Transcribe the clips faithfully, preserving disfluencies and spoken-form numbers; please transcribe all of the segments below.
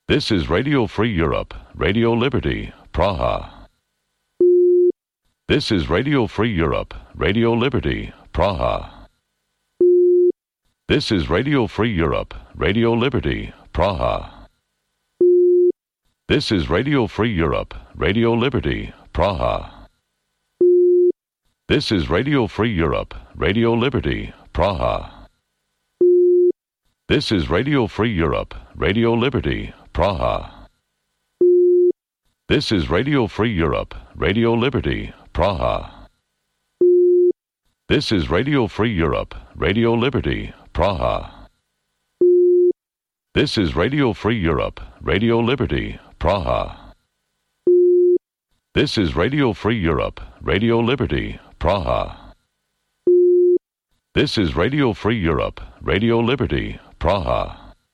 This is Radio Free Europe, Radio Liberty, Praha. This is Radio Free Europe, Radio Liberty, Praha. This is Radio Free Europe, Radio Liberty, Praha. This is Radio Free Europe, Radio Liberty, Praha. This is Radio Free Europe, Radio Liberty, Praha. This is Radio Free Europe, Radio Liberty, Praha. This is Radio Free Europe, Radio Liberty, Praha. This is Radio Free Europe, Radio Liberty, Praha. This is Radio Free Europe, Radio Liberty, Praha. This is Radio Free Europe, Radio Liberty, Praha. This is Radio Free Europe, Radio Liberty, Praha.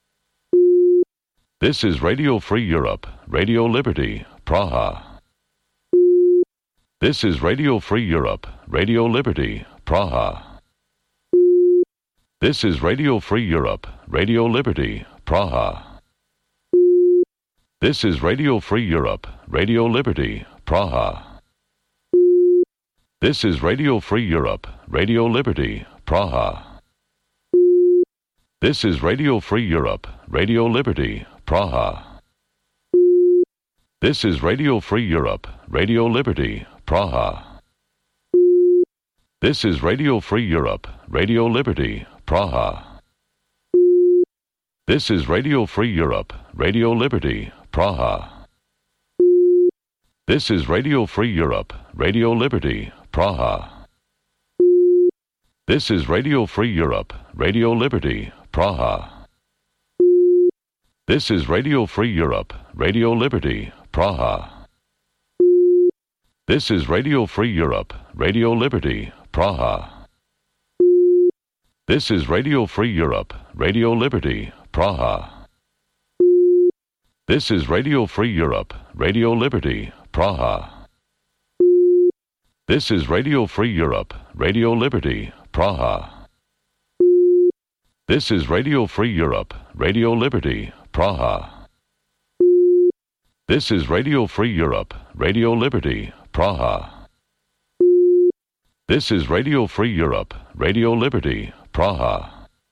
This is Radio Free Europe, Radio Liberty, Praha. This is Radio Free Europe, Radio Liberty, Praha. This is Radio Free Europe, Radio Liberty, Praha. This is Radio Free Europe, Radio Liberty, Praha. This is Radio Free Europe, Radio Liberty, Praha. This is Radio Free Europe, Radio Liberty, Praha. This is Radio Free Europe, Radio Liberty, Praha. This is Radio Free Europe, Radio Liberty, Praha. This is Radio Free Europe, Radio Liberty, Praha. This is Radio Free Europe, Radio Liberty, Praha. This is Radio Free Europe, Radio Liberty, Praha. This is Radio Free Europe, Radio Liberty, Praha. This is Radio Free Europe, Radio Liberty, Praha. This is Radio Free Europe, Radio Liberty, Praha. This is Radio Free Europe, Radio Liberty, Praha. This is Radio Free Europe, Radio Liberty, Praha. This is Radio Free Europe, Radio Liberty, Praha. This is Radio Free Europe, Radio Liberty, Praha. This is Radio Free Europe, Radio Liberty, Praha.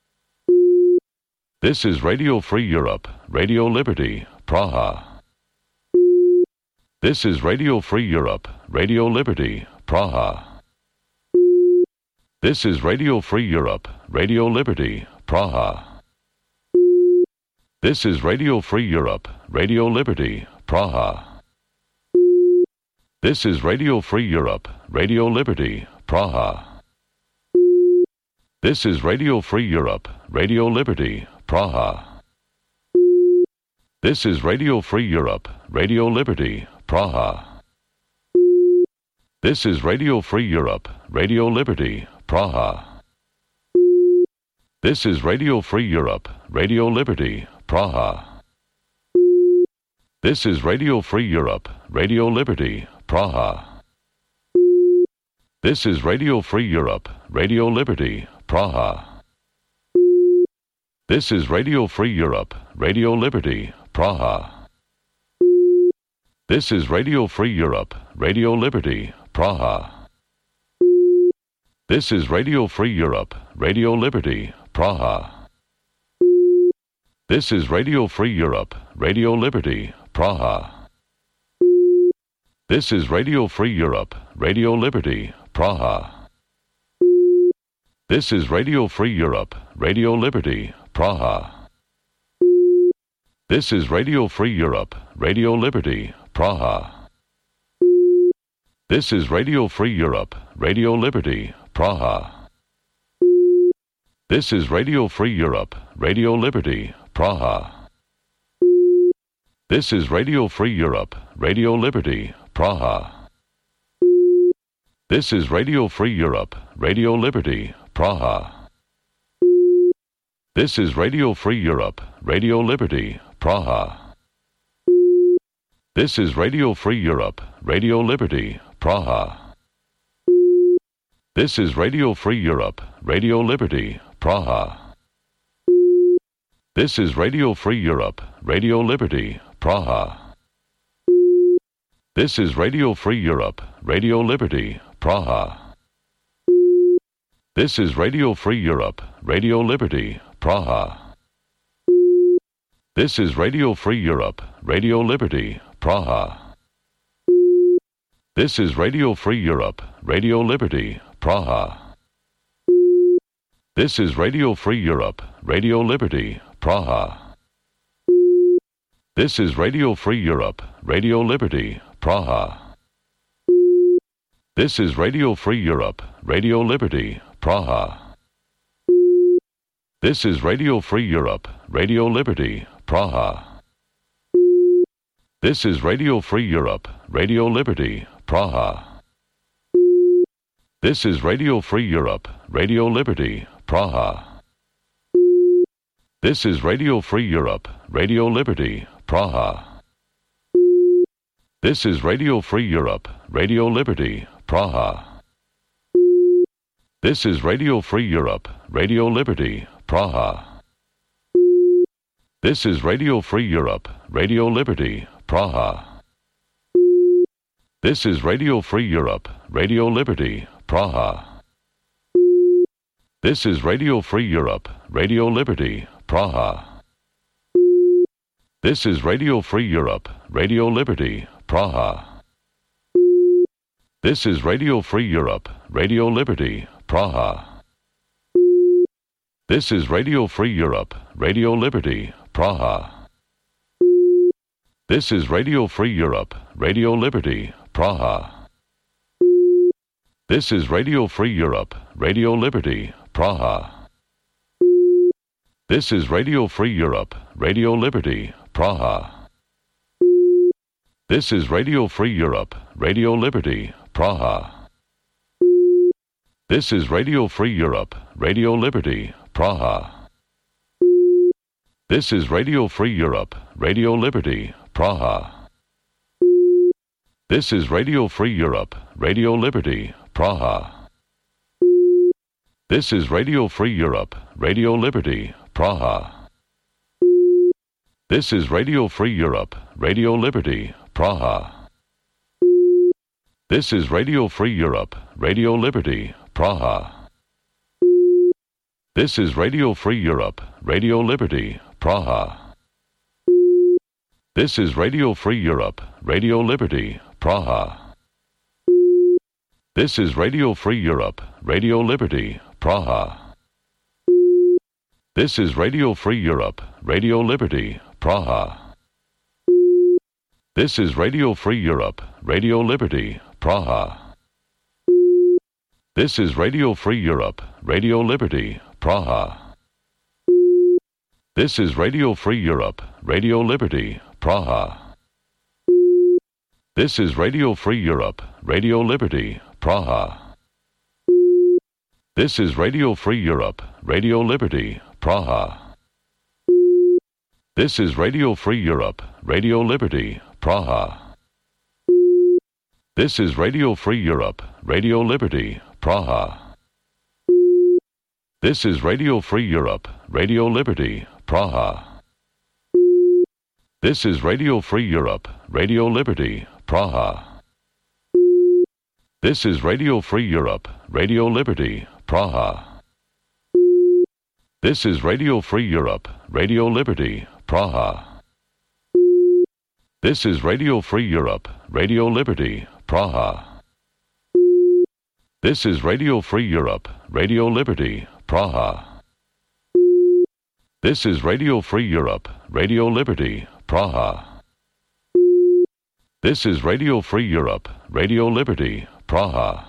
This is Radio Free Europe, Radio Liberty, Praha. This is Radio Free Europe, Radio Liberty, Praha. This is Radio Free Europe, Radio Liberty, Praha. This is Radio Free Europe, Radio Liberty, Praha. This is Radio Free Europe, Radio Liberty, Praha. This is Radio Free Europe, Radio Liberty, Praha. This is Radio Free Europe, Radio Liberty, Praha. This is Radio Free Europe, Radio Liberty, Praha. This is Radio Free Europe, Radio Liberty, Praha. This is Radio Free Europe, Radio Liberty, Praha. This is Radio Free Europe, Radio Liberty, Praha. This is Radio Free Europe, Radio Liberty, Praha. This is Radio Free Europe, Radio Liberty, Praha. This is Radio Free Europe, Radio Liberty, Praha. This is Radio Free Europe, Radio Liberty, Praha. This is Radio Free Europe, Radio Liberty, Praha. This is Radio Free Europe, Radio Liberty, Praha. This is Radio Free Europe, Radio Liberty, Praha. This is Radio Free Europe, Radio Liberty, Praha. This is Radio Free Europe, Radio Liberty, Praha. This is Radio Free Europe, Radio Liberty, Praha. This is Radio Free Europe, Radio Liberty, Praha. This is Radio Free Europe, Radio Liberty, Praha. This is Radio Free Europe, Radio Liberty, Praha. This is Radio Free Europe, Radio Liberty, Praha. This is Radio Free Europe, Radio Liberty, Praha. This is Radio Free Europe, Radio Liberty, Praha. This is Radio Free Europe, Radio Liberty, Praha. This is Radio Free Europe, Radio Liberty, Praha. This is Radio Free Europe, Radio Liberty, Praha. This is Radio Free Europe, Radio Liberty, Praha. This is Radio Free Europe, Radio Liberty, Praha. This is Radio Free Europe, Radio Liberty, Praha. This is Radio Free Europe, Radio Liberty, Praha. This is Radio Free Europe, Radio Liberty, Praha. This is Radio Free Europe, Radio Liberty, Praha. This is Radio Free Europe, Radio Liberty, Praha. This is Radio Free Europe, Radio Liberty, Praha. This is Radio Free Europe, Radio Liberty, Praha. This is Radio Free Europe, Radio Liberty, Praha. This is Radio Free Europe, Radio Liberty, Praha. This is Radio Free Europe, Radio Liberty, Praha. This is Radio Free Europe, Radio Liberty, Praha. This is Radio Free Europe, Radio Liberty, Praha. This is Radio Free Europe, Radio Liberty, Praha. This is Radio Free Europe, Radio Liberty, Praha. This is Radio Free Europe, Radio Liberty, Praha. This is Radio Free Europe, Radio Liberty, Praha. This is Radio Free Europe, Radio Liberty, Praha. This is Radio Free Europe, Radio Liberty, Praha. This is Radio Free Europe, Radio Liberty, Praha. This is Radio Free Europe, Radio Liberty, Praha. This is Radio Free Europe, Radio Liberty, Praha. This is Radio Free Europe, Radio Liberty, Praha. This is Radio Free Europe, Radio Liberty, Praha. This is Radio Free Europe, Radio Liberty, Praha. This is Radio Free Europe, Radio Liberty, Praha. This is Radio Free Europe, Radio Liberty, Praha. This is Radio Free Europe, Radio Liberty, Praha. This is Radio Free Europe, Radio Liberty, Praha. This is Radio Free Europe, Radio Liberty, Praha. This is Radio Free Europe, Radio Liberty, Praha. This is Radio Free Europe, Radio Liberty, Praha. This is Radio Free Europe, Radio Liberty, Praha. This is Radio Free Europe, Radio Liberty, Praha. This is Radio Free Europe, Radio Liberty, Praha. This is Radio Free Europe, Radio Liberty, Praha. This is Radio Free Europe, Radio Liberty, Praha. This is Radio Free Europe, Radio Liberty, Praha. This is Radio Free Europe, Radio Liberty, Praha. This is Radio Free Europe, Radio Liberty, Praha. This is Radio Free Europe, Radio Liberty, Praha. This is Radio Free Europe, Radio Liberty, Praha. This is Radio Free Europe, Radio Liberty, Praha.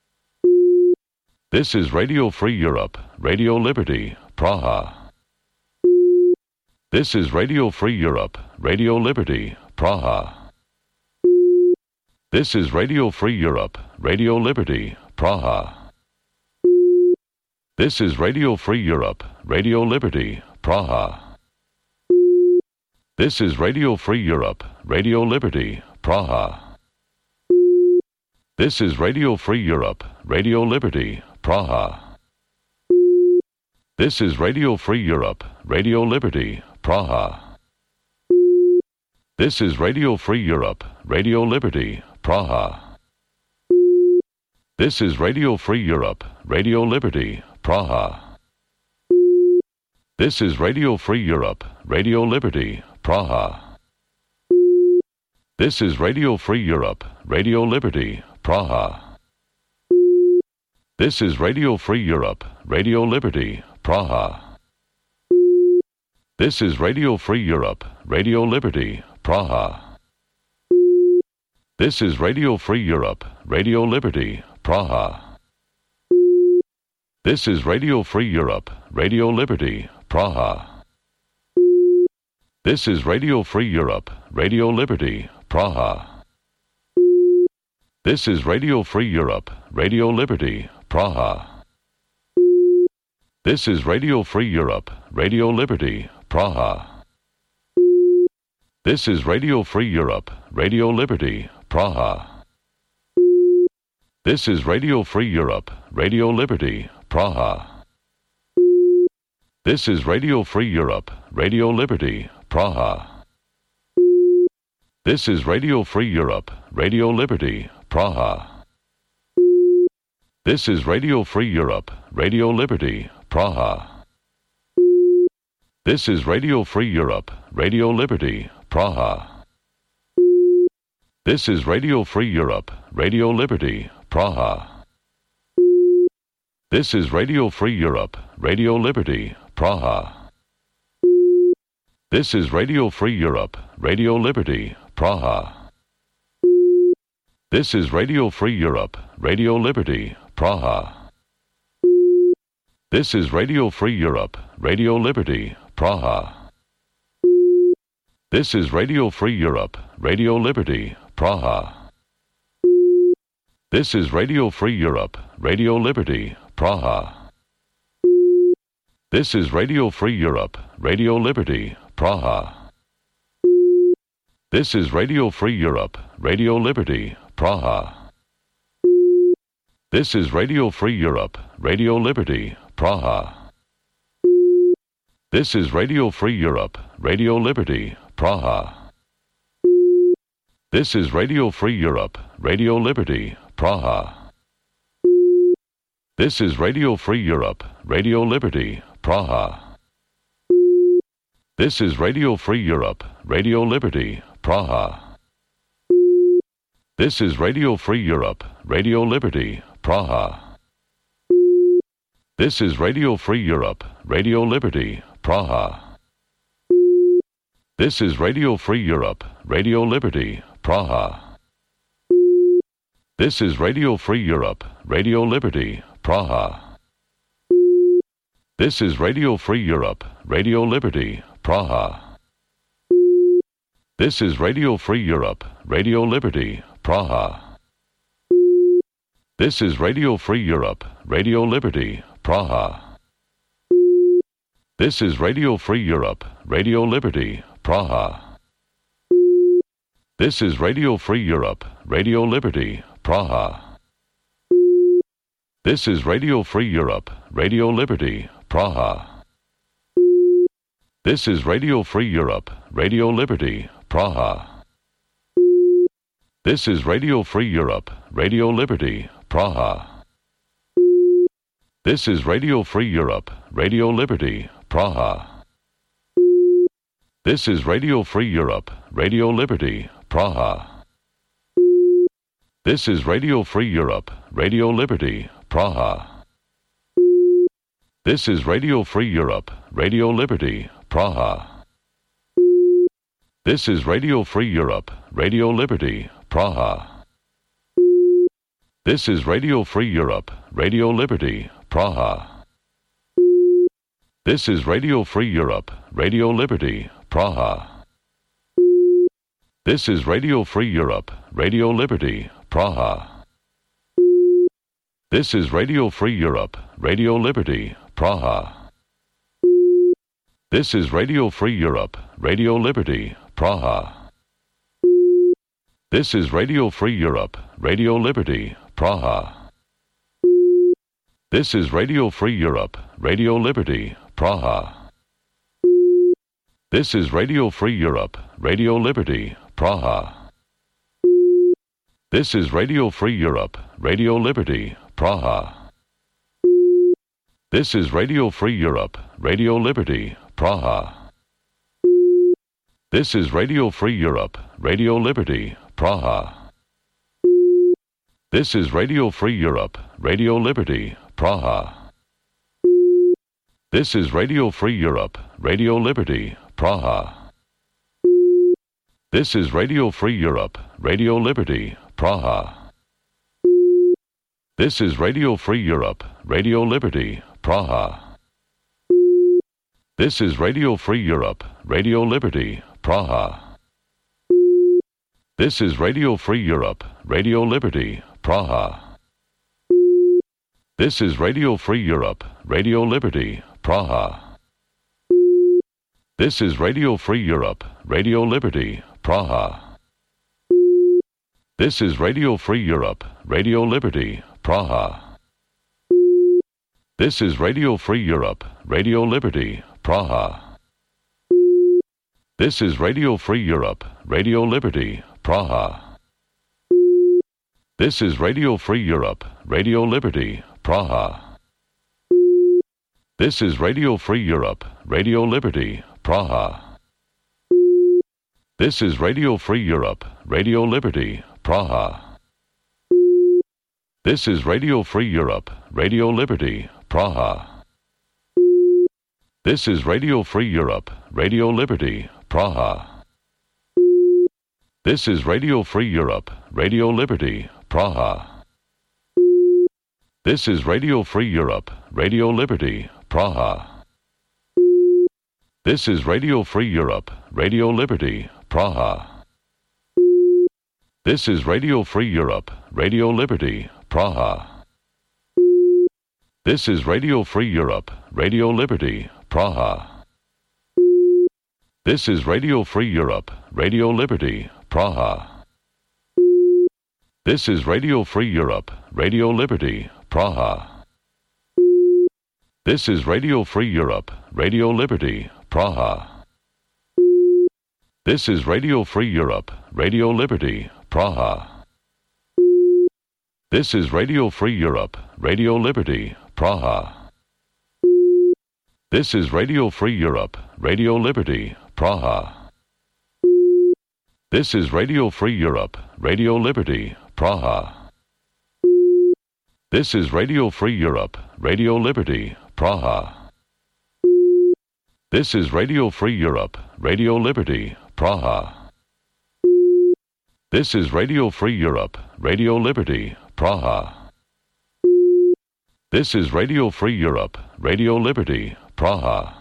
This is Radio Free Europe, Radio Liberty, Praha. This is Radio Free Europe, Radio Liberty, Praha. This is Radio Free Europe, Radio Liberty, Praha. This is Radio Free Europe, Radio Liberty, Praha. This is Radio Free Europe, Radio Liberty, Praha. This is Radio Free Europe, Radio Liberty, Praha. This is Radio Free Europe, Radio Liberty, Praha. This is Radio Free Europe, Radio Liberty, Praha. This is Radio Free Europe, Radio Liberty, Praha. This is Radio Free Europe, Radio Liberty, Praha. This is Radio Free Europe, Radio Liberty, Praha. This is Radio Free Europe, Radio Liberty, Praha. This is Radio Free Europe, Radio Liberty, Praha. This is Radio Free Europe, Radio Liberty, Praha. This is Radio Free Europe, Radio Liberty, Praha. This is Radio Free Europe, Radio Liberty, Praha. This is Radio Free Europe, Radio Liberty, Praha. This is Radio Free Europe, Radio Liberty, Praha. This is Radio Free Europe, Radio Liberty, Praha. This is Radio Free Europe, Radio Liberty, Praha. This is Radio Free Europe, Radio Liberty, Praha. This is Radio Free Europe, Radio Liberty, Praha. This is Radio Free Europe, Radio Liberty, Praha. This is Radio Free Europe, Radio Liberty, Praha. This is Radio Free Europe, Radio Liberty, Praha. This is Radio Free Europe, Radio Liberty, Praha. This is Radio Free Europe, Radio Liberty, Praha. This is Radio Free Europe, Radio Liberty, Praha. This is Radio Free Europe, Radio Liberty, Praha. This is Radio Free Europe, Radio Liberty, Praha. This is Radio Free Europe, Radio Liberty, Praha. This is Radio Free Europe, Radio Liberty, Praha. This is Radio Free Europe, Radio Liberty, Praha. This is Radio Free Europe, Radio Liberty, Praha. This is Radio Free Europe, Radio Liberty, Praha. This is Radio Free Europe, Radio Liberty, Praha. This is Radio Free Europe, Radio Liberty, Praha. This is Radio Free Europe, Radio Liberty, Praha. This is Radio Free Europe, Radio Liberty, Praha. This is Radio Free Europe, Radio Liberty, Praha. This is Radio Free Europe, Radio Liberty, Praha. This is Radio Free Europe, Radio Liberty, Praha. This is Radio Free Europe, Radio Liberty, Praha. This is Radio Free Europe, Radio Liberty, Praha. This is Radio Free Europe, Radio Liberty, Praha. This is Radio Free Europe, Radio Liberty, Praha. This is Radio Free Europe, Radio Liberty, Praha. This is Radio Free Europe, Radio Liberty, Praha. This is Radio Free Europe, Radio Liberty, Praha. This is Radio Free Europe, Radio Liberty, Praha. This is Radio Free Europe, Radio Liberty, Praha. This is Radio Free Europe, Radio Liberty, Praha. This is Radio Free Europe, Radio Liberty, Praha. This is Radio Free Europe, Radio Liberty, Praha. This is Radio Free Europe, Radio Liberty, Praha. This is Radio Free Europe, Radio Liberty, Praha. This is Radio Free Europe, Radio Liberty, Praha. This is Radio Free Europe, Radio Liberty, Praha. This is Radio Free Europe, Radio Liberty, Praha. This is Radio Free Europe, Radio Liberty, Praha. This is Radio Free Europe, Radio Liberty, Praha. This is Radio Free Europe, Radio Liberty, Praha. This is Radio Free Europe, Radio Liberty, Praha. This is Radio Free Europe, Radio Liberty, Praha. This is Radio Free Europe, Radio Liberty, Praha. This is Radio Free Europe, Radio Liberty, Praha. This is Radio Free Europe, Radio Liberty, Praha. This is Radio Free Europe, Radio Liberty, Praha. This is Radio Free Europe, Radio Liberty, Praha. This is Radio Free Europe, Radio Liberty, Praha. This is Radio Free Europe, Radio Liberty, Praha. This is Radio Free Europe, Radio Liberty, Praha. This is Radio Free Europe, Radio Liberty, Praha. This is Radio Free Europe, Radio Liberty, Praha. This is Radio Free Europe, Radio Liberty, Praha. This is Radio Free Europe, Radio Liberty, Praha. This is Radio Free Europe, Radio Liberty, Praha. This is Radio Free Europe, Radio Liberty, Praha. This is Radio Free Europe, Radio Liberty, Praha. This is Radio Free Europe, Radio Liberty, Praha. This is Radio Free Europe, Radio Liberty, Praha. This is Radio Free Europe, Radio Liberty, Praha. This is Radio Free Europe, Radio Liberty, Praha. This is Radio Free Europe, Radio Liberty, Praha. This is Radio Free Europe, Radio Liberty, Praha. This is Radio Free Europe, Radio Liberty, Praha. This is Radio Free Europe, Radio Liberty, Praha. This is Radio Free Europe, Radio Liberty, Praha. This is Radio Free Europe, Radio Liberty, Praha. This is Radio Free Europe, Radio Liberty, Praha. This is Radio Free Europe, Radio Liberty, Praha. This is Radio Free Europe, Radio Liberty, Praha. This is Radio Free Europe, Radio Liberty, Praha. This is Radio Free Europe, Radio Liberty, Praha. This is Radio Free Europe, Radio Liberty, Praha. This is Radio Free Europe, Radio Liberty, Praha. This is Radio Free Europe, Radio Liberty, Praha. This is Radio Free Europe, Radio Liberty, Praha.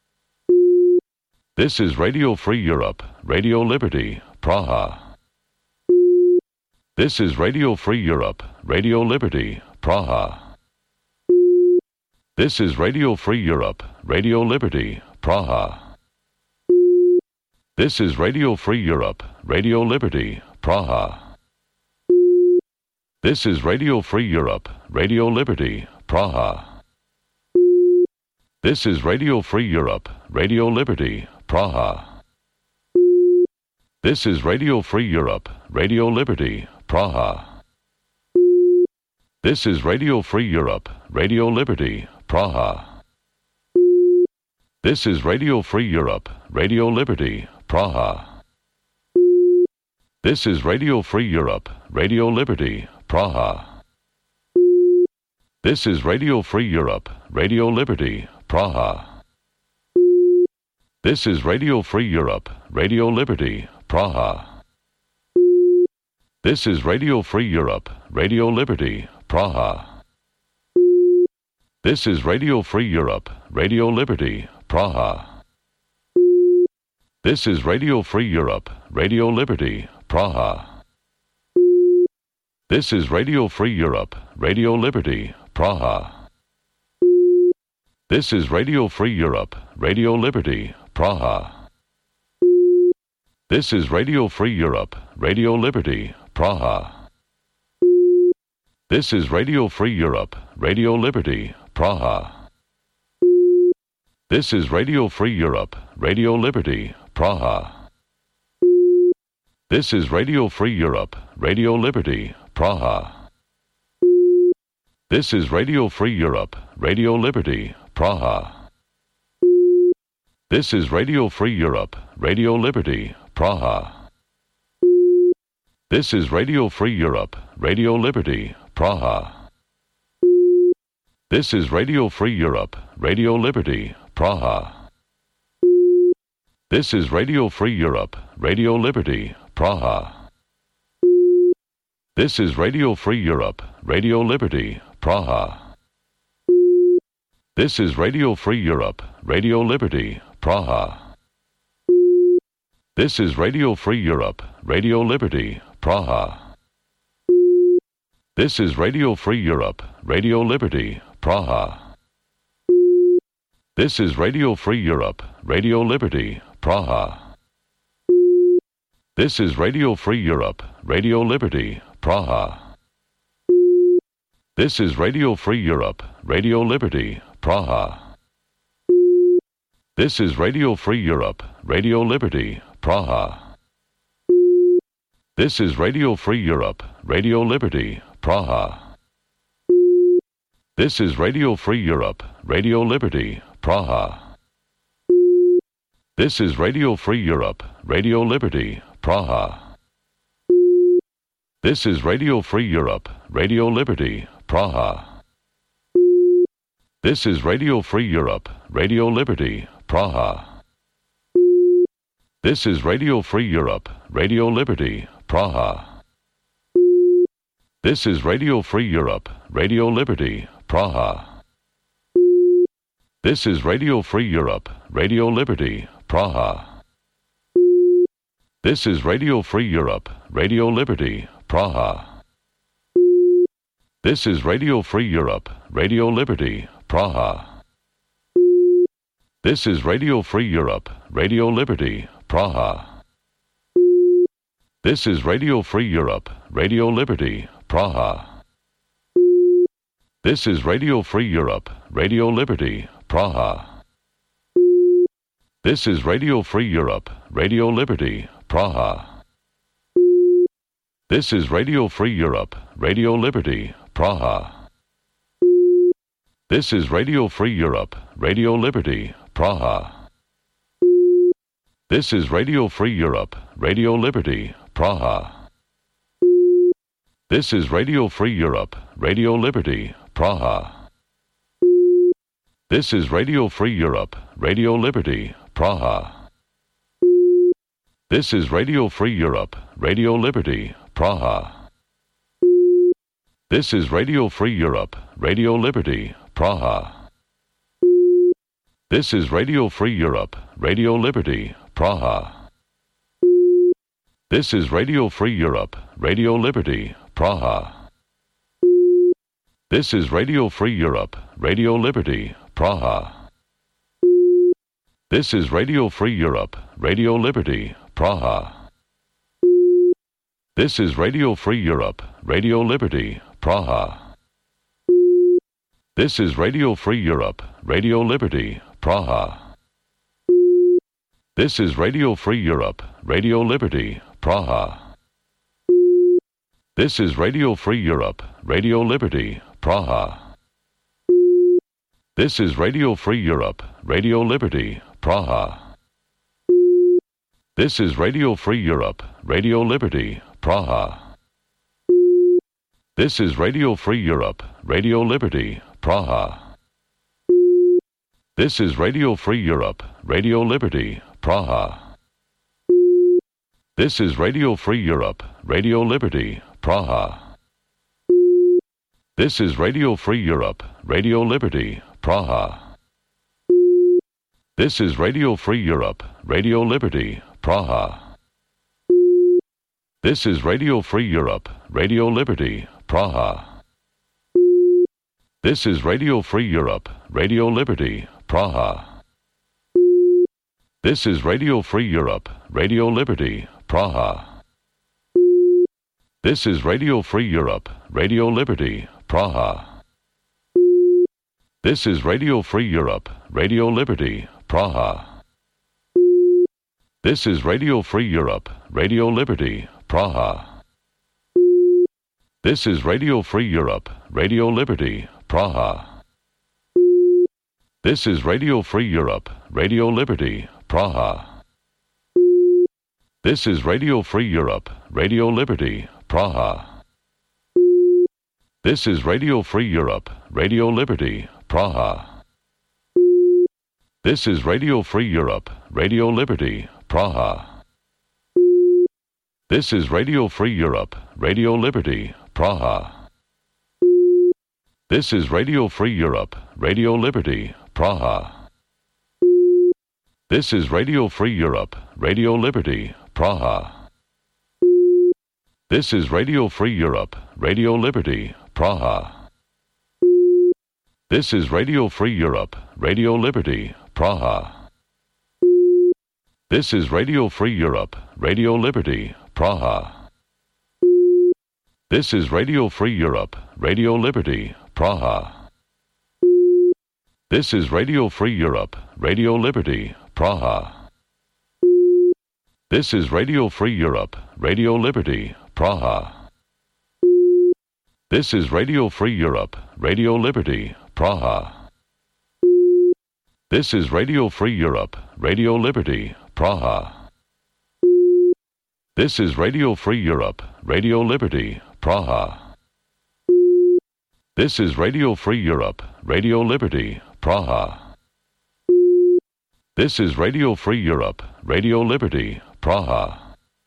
This is Radio Free Europe, Radio Liberty, Praha. This is Radio Free Europe, Radio Liberty, Praha. This is Radio Free Europe, Radio Liberty, Praha. This is Radio Free Europe, Radio Liberty, Praha. This is Radio Free Europe, Radio Liberty, Praha. This is Radio Free Europe, Radio Liberty, Praha. This is Radio Free Europe, Radio Liberty, Praha. This is Radio Free Europe, Radio Liberty, Praha. This is Radio Free Europe, Radio Liberty, Praha. This is Radio Free Europe, Radio Liberty, Praha. This is Radio Free Europe, Radio Liberty, Praha. This is Radio Free Europe, Radio Liberty, Praha. This is Radio Free Europe, Radio Liberty, Praha. This is Radio Free Europe, Radio Liberty, Praha. This is Radio Free Europe, Radio Liberty, Praha. This is Radio Free Europe, Radio Liberty, Praha. This is Radio Free Europe, Radio Liberty, Praha. This is Radio Free Europe, Radio Liberty, Praha. This is Radio Free Europe, Radio Liberty, Praha. This is Radio Free Europe, Radio Liberty, Praha. This is Radio Free Europe, Radio Liberty, Praha. This is Radio Free Europe, Radio Liberty, Praha. This is Radio Free Europe, Radio Liberty, Praha. This is Radio Free Europe, Radio Liberty, Praha. This is Radio Free Europe, Radio Liberty, Praha. This is Radio Free Europe, Radio Liberty, Praha. This is Radio Free Europe, Radio Liberty, Praha. This is Radio Free Europe, Radio Liberty, Praha. This is Radio Free Europe, Radio Liberty, Praha. This is Radio Free Europe, Radio Liberty, Praha. This is Radio Free Europe, Radio Liberty, Praha. This is Radio Free Europe, Radio Liberty, Praha. This is Radio Free Europe, Radio Liberty, Praha. This is Radio Free Europe, Radio Liberty, Praha. This is Radio Free Europe, Radio Liberty, Praha. This is Radio Free Europe, Radio Liberty, Praha. This is Radio Free Europe, Radio Liberty, Praha. This is Radio Free Europe, Radio Liberty, Praha. This is Radio Free Europe, Radio Liberty, Praha. This is Radio Free Europe, Radio Liberty, Praha. This is Radio Free Europe, Radio Liberty, Praha. This is Radio Free Europe, Radio Liberty, Praha. This is Radio Free Europe, Radio Liberty, Praha. This is Radio Free Europe, Radio Liberty, Praha. This is Radio Free Europe, Radio Liberty, Praha. This is Radio Free Europe, Radio Liberty, Praha. This is Radio Free Europe, Radio Liberty, Praha. This is Radio Free Europe, Radio Liberty, Praha. This is Radio Free Europe, Radio Liberty, Praha. This is Radio Free Europe, Radio Liberty, Praha. This is Radio Free Europe, Radio Liberty, Praha. This is Radio Free Europe, Radio Liberty, Praha. This is Radio Free Europe, Radio Liberty, Praha. This is Radio Free Europe, Radio Liberty, Praha. This is Radio Free Europe, Radio Liberty, Praha. This is Radio Free Europe, Radio Liberty, Praha. This is Radio Free Europe, Radio Liberty, Praha. This is Radio Free Europe, Radio Liberty, Praha. This is Radio Free Europe, Radio Liberty, Praha. This is Radio Free Europe, Radio Liberty, Praha. This is Radio Free Europe, Radio Liberty, Praha. This is Radio Free Europe, Radio Liberty, Praha. This is Radio Free Europe, Radio Liberty, Praha. This is Radio Free Europe, Radio Liberty, Praha. This is Radio Free Europe, Radio Liberty, Praha. This is Radio Free Europe, Radio Liberty, Praha. This is Radio Free Europe, Radio Liberty, Praha. This is Radio Free Europe, Radio Liberty, Praha. This is Radio Free Europe, Radio Liberty, Praha. This is Radio Free Europe, Radio Liberty, Praha. This is Radio Free Europe, Radio Liberty, Praha. This is Radio Free Europe, Radio Liberty, Praha. This is Radio Free Europe, Radio Liberty, Praha. This is Radio Free Europe, Radio Liberty, Praha. This is Radio Free Europe, Radio Liberty, Praha. This is Radio Free Europe, Radio Liberty, Praha. This is Radio Free Europe, Radio Liberty, Praha. This is Radio Free Europe, Radio Liberty, Praha. This is Radio Free Europe, Radio Liberty, Praha. This is Radio Free Europe, Radio Liberty, Praha. This is Radio Free Europe, Radio Liberty, Praha. This is Radio Free Europe, Radio Liberty, Praha. This is Radio Free Europe, Radio Liberty, Praha. This is Radio Free Europe, Radio Liberty, Praha. This is Radio Free Europe, Radio Liberty, Praha. This is Radio Free Europe, Radio Liberty, Praha. This is Radio Free Europe, Radio Liberty, Praha. This is Radio Free Europe, Radio Liberty, Praha. This is Radio Free Europe, Radio Liberty, Praha. This is Radio Free Europe, Radio Liberty, Praha. This is Radio Free Europe, Radio Liberty, Praha. This is Radio Free Europe, Radio Liberty, Praha. This is Radio Free Europe, Radio Liberty, Praha. This is Radio Free Europe, Radio Liberty, Praha. This is Radio Free Europe, Radio Liberty, Praha.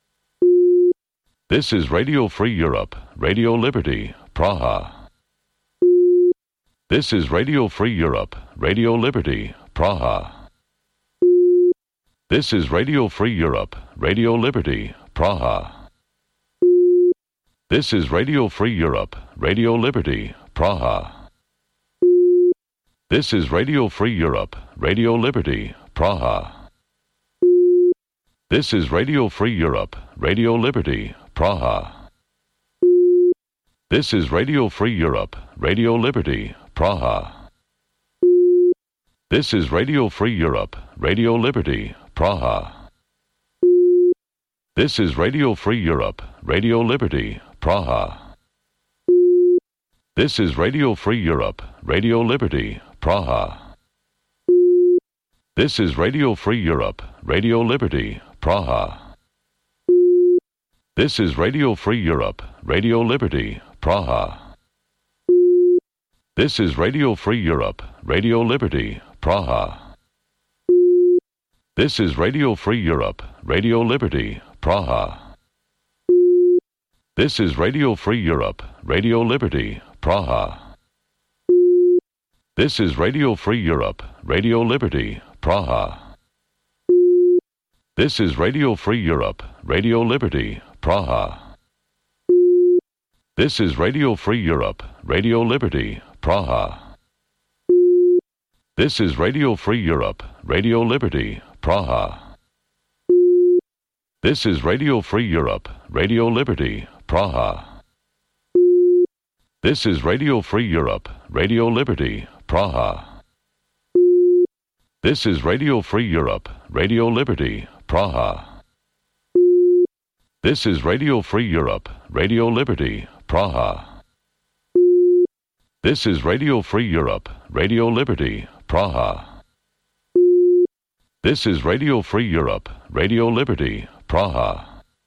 This is Radio Free Europe, Radio Liberty, Praha. This is Radio Free Europe, Radio Liberty, Praha. This is Radio Free Europe, Radio Liberty, Praha. This is Radio Free Europe, Radio Liberty, Praha. This is Radio Free Europe, Radio Liberty, Praha. This is Radio Free Europe, Radio Liberty, Praha. This is Radio Free Europe, Radio Liberty, Praha. This is Radio Free Europe, Radio Liberty, Praha. This is Radio Free Europe, Radio Liberty, Praha. This is Radio Free Europe, Radio Liberty, Praha. This is Radio Free Europe, Radio Liberty, Praha. This is Radio Free Europe, Radio Liberty, Praha. This is Radio Free Europe, Radio Liberty, Praha. This is Radio Free Europe, Radio Liberty, Praha. This is Radio Free Europe, Radio Liberty, Praha. This is Radio Free Europe, Radio Liberty, Praha. This is Radio Free Europe, Radio Liberty, Praha. This is Radio Free Europe, Radio Liberty, Praha. This is Radio Free Europe, Radio Liberty, Praha. This is Radio Free Europe, Radio Liberty, Praha. This is Radio Free Europe, Radio Liberty, Praha. This is Radio Free Europe, Radio Liberty, Praha. This is Radio Free Europe, Radio Liberty, Praha. This is Radio Free Europe, Radio Liberty, Praha. This is Radio Free Europe, Radio Liberty, Praha.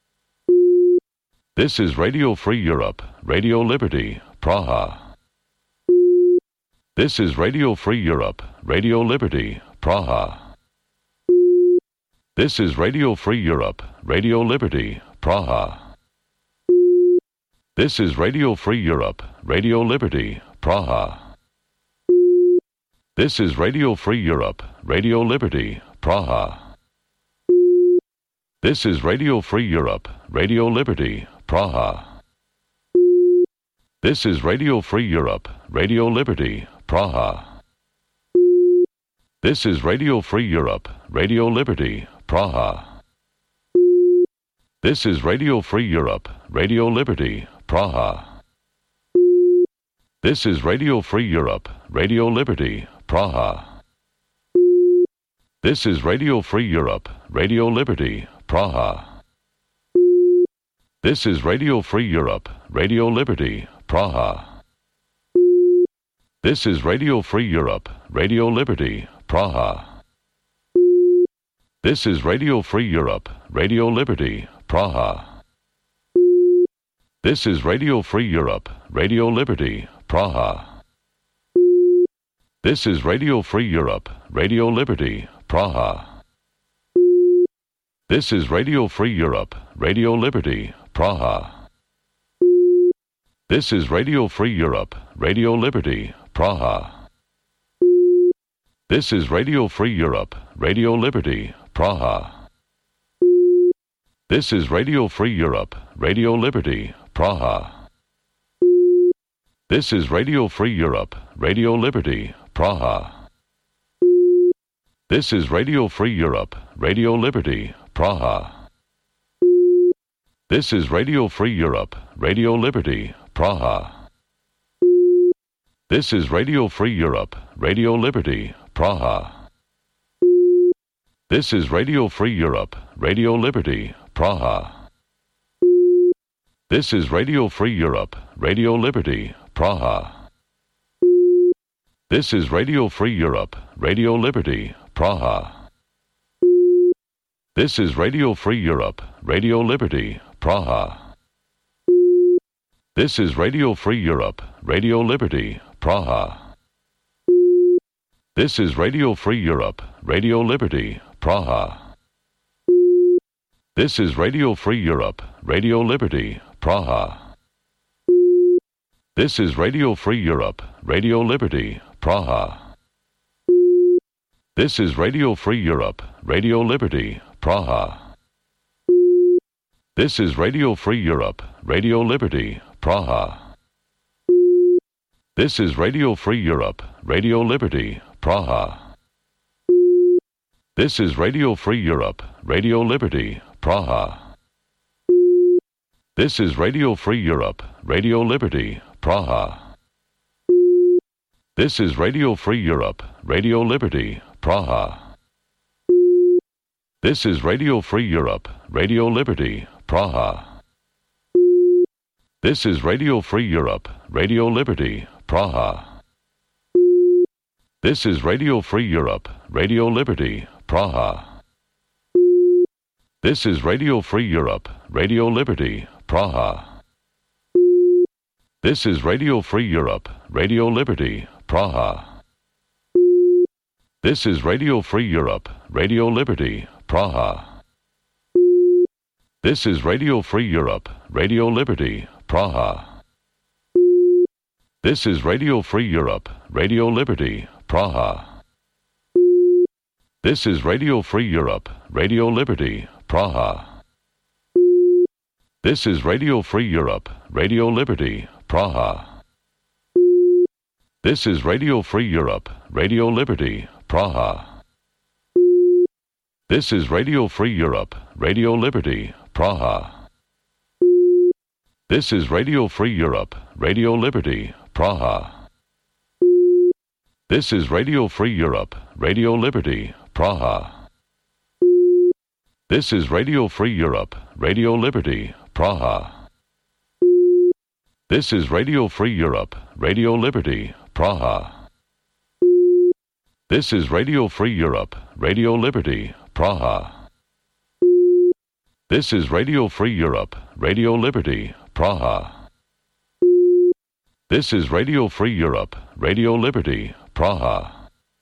This is Radio Free Europe, Radio Liberty, Praha. This is Radio Free Europe, Radio Liberty, Praha. This is Radio Free Europe, Radio Liberty, Praha. This is Radio Free Europe, Radio Liberty, Praha. This is Radio Free Europe, Radio Liberty, Praha. This is Radio Free Europe, Radio Liberty, Praha. This is Radio Free Europe, Radio Liberty, Praha. This is Radio Free Europe, Radio Liberty, Praha. This is Radio Free Europe, Radio Liberty, Praha. This is Radio Free Europe, Radio Liberty, Praha. This is Radio Free Europe, Radio Liberty, Praha. This is Radio Free Europe, Radio Liberty, Praha. This is Radio Free Europe, Radio Liberty, Praha. This is Radio Free Europe, Radio Liberty, Praha. This is Radio Free Europe, Radio Liberty, Praha. This is Radio Free Europe, Radio Liberty, Praha. This is Radio Free Europe, Radio Liberty, Praha. This is Radio Free Europe, Radio Liberty, Praha. This is Radio Free Europe, Radio Liberty, Praha. This is Radio Free Europe, Radio Liberty, Praha. This is Radio Free Europe, Radio Liberty, Praha. This is Radio Free Europe, Radio Liberty, Praha. This is Radio Free Europe, Radio Liberty, Praha. This is Radio Free Europe, Radio Liberty, Praha. This is Radio Free Europe, Radio Liberty, Praha. This is Radio Free Europe, Radio Liberty, Praha. This is Radio Free Europe, Radio Liberty, Praha. This is Radio Free Europe, Radio Liberty, Praha. This is Radio Free Europe, Radio Liberty, Praha. This is Radio Free Europe, Radio Liberty, Praha. This is Radio Free Europe, Radio Liberty, Praha. This is Radio Free Europe, Radio Liberty, Praha. This is Radio Free Europe, Radio Liberty, Praha. This is Radio Free Europe, Radio Liberty, Praha. This is Radio Free Europe, Radio Liberty, Praha. This is Radio Free Europe, Radio Liberty, Praha. This is Radio Free Europe, Radio Liberty, Praha. This is Radio Free Europe, Radio Liberty, Praha. This is Radio Free Europe, Radio Liberty, Praha. This is Radio Free Europe, Radio Liberty, Praha. This is Radio Free Europe, Radio Liberty, Praha. This is Radio Free Europe, Radio Liberty, Praha. This is Radio Free Europe, Radio Liberty, Praha. This is Radio Free Europe, Radio Liberty, Praha. This is Radio Free Europe, Radio Liberty, Praha. This is Radio Free Europe, Radio Liberty, Praha. This is Radio Free Europe, Radio Liberty, Praha. This is Radio Free Europe, Radio Liberty, Praha. This is Radio Free Europe, Radio Liberty, Praha. This is Radio Free Europe, Radio Liberty, Praha. This is Radio Free Europe, Radio Liberty, Praha. This is Radio Free Europe, Radio Liberty, Praha. This is Radio Free Europe, Radio Liberty, Praha. This is Radio Free Europe, Radio Liberty, Praha. This is Radio Free Europe, Radio Liberty, Praha. This is Radio Free Europe, Radio Liberty, Praha. This is Radio Free Europe, Radio Liberty, Praha.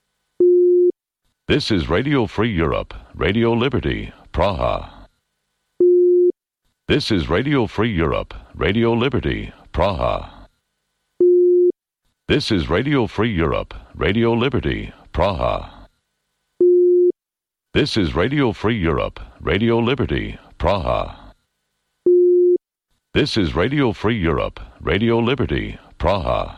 This is Radio Free Europe, Radio Liberty, Praha. This is Radio Free Europe, Radio Liberty, Praha. This is Radio Free Europe, Radio Liberty, Praha. This is Radio Free Europe, Radio Liberty, Praha. This is Radio Free Europe, Radio Liberty, Praha.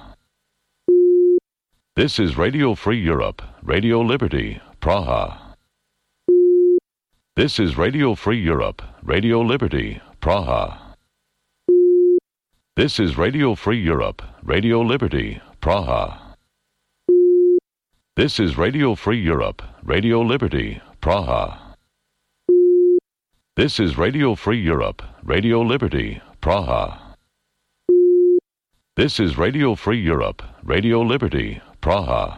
This is Radio Free Europe, Radio Liberty, Praha. This is Radio Free Europe, Radio Liberty, Praha. This is Radio Free Europe, Radio Liberty, Praha. This is Radio Free Europe, Radio Liberty, Praha. This is Radio Free Europe, Radio Liberty, Praha. This is Radio Free Europe, Radio Liberty, Praha.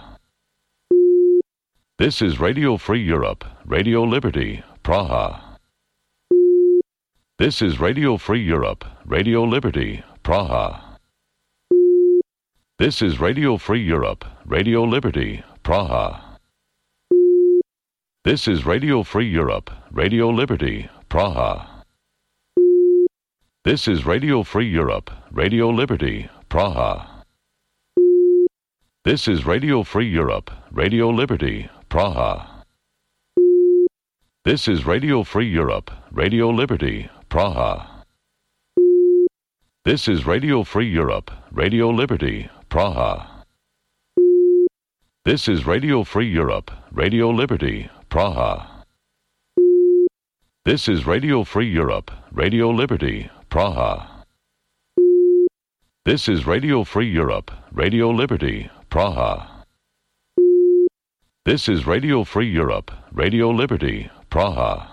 This is Radio Free Europe, Radio Liberty, Praha. This is Radio Free Europe, Radio Liberty, Praha. This is Radio Free Europe, Radio Liberty, Praha. This is Radio Free Europe, Radio Liberty, Praha. This is Radio Free Europe, Radio Liberty, Praha. This is Radio Free Europe, Radio Liberty, Praha. This is Radio Free Europe, Radio Liberty, Praha. This is Radio Free Europe, Radio Liberty, Praha. This is Radio Free Europe, Radio Liberty, Praha. This is Radio Free Europe, Radio Liberty, Praha. This is Radio Free Europe, Radio Liberty, Praha. This is Radio Free Europe, Radio Liberty, Praha.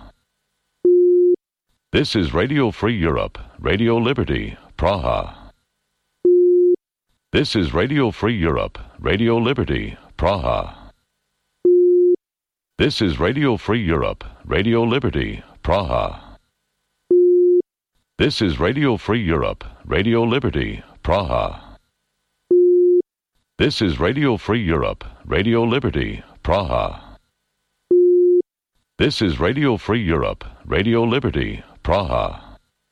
This is Radio Free Europe, Radio Liberty, Praha. This is Radio Free Europe, Radio Liberty, Praha. This is Radio Free Europe, Radio Liberty, Praha. This is Radio Free Europe, Radio Liberty, Praha. This is Radio Free Europe, Radio Liberty, Praha. This is Radio Free Europe, Radio Liberty, Praha.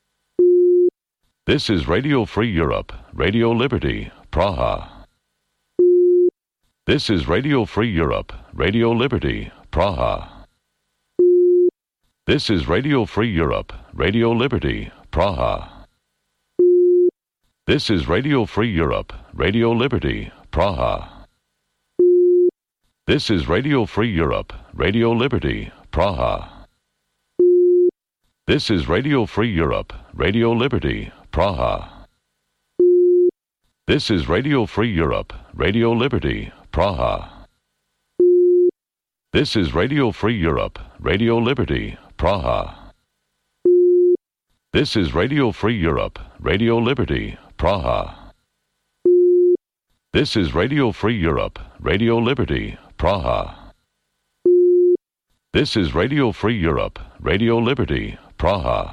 This is Radio Free Europe, Radio Liberty, Praha. This is Radio Free Europe, Radio Liberty, Praha. This is Radio Free Europe, Radio Liberty, Praha. This is Radio Free Europe, Radio Liberty, Praha. This is Radio Free Europe, Radio Liberty, Praha. This is Radio Free Europe, Radio Liberty, Praha. This is Radio Free Europe, Radio Liberty, Praha. This is Radio Free Europe, Radio Liberty, Praha. This is Radio Free Europe, Radio Liberty, Praha. This is Radio Free Europe, Radio Liberty, Praha. This is Radio Free Europe, Radio Liberty, Praha.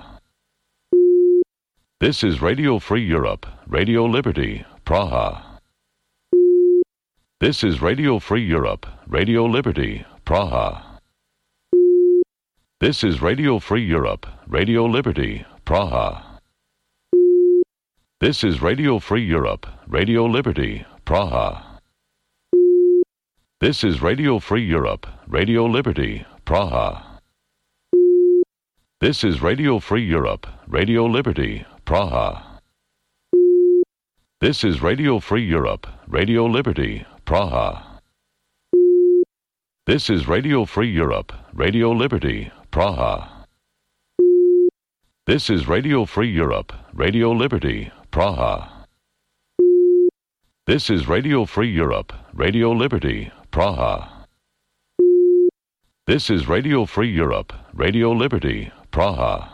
This is Radio Free Europe, Radio Liberty, Praha. This is Radio Free Europe, Radio Liberty, Praha. This is Radio Free Europe, Radio Liberty, Praha. This is Radio Free Europe, Radio Liberty, Praha. This is Radio Free Europe, Radio Liberty, Praha. This is Radio Free Europe, Radio Liberty, Praha. This is Radio Free Europe, Radio Liberty, Praha. This is Radio Free Europe, Radio Liberty, Praha. This is Radio Free Europe, Radio Liberty, Praha. This is Radio Free Europe, Radio Liberty, Praha. This is Radio Free Europe, Radio Liberty, Praha.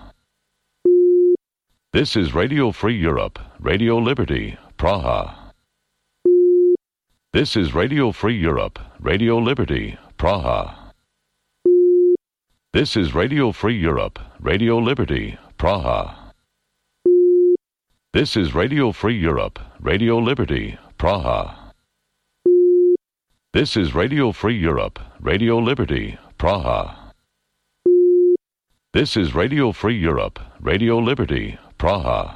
This is Radio Free Europe, Radio Liberty, Praha. This is Radio Free Europe, Radio Liberty, Praha. This is Radio Free Europe, Radio Liberty, Praha. This is Radio Free Europe, Radio Liberty, Praha. This is Radio Free Europe, Radio Liberty, Praha. This is Radio Free Europe, Radio Liberty, Praha.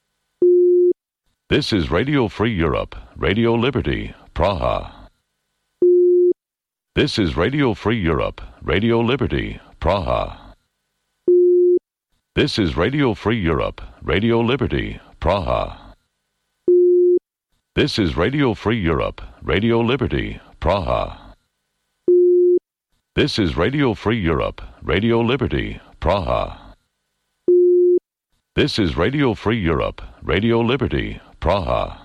This is Radio Free Europe, Radio Liberty, Praha. This is Radio Free Europe, Radio Liberty, Praha. This is Radio Free Europe, Radio Liberty, Praha. This is Radio Free Europe, Radio Liberty, Praha. This is Radio Free Europe, Radio Liberty, Praha. This is Radio Free Europe, Radio Liberty, Praha.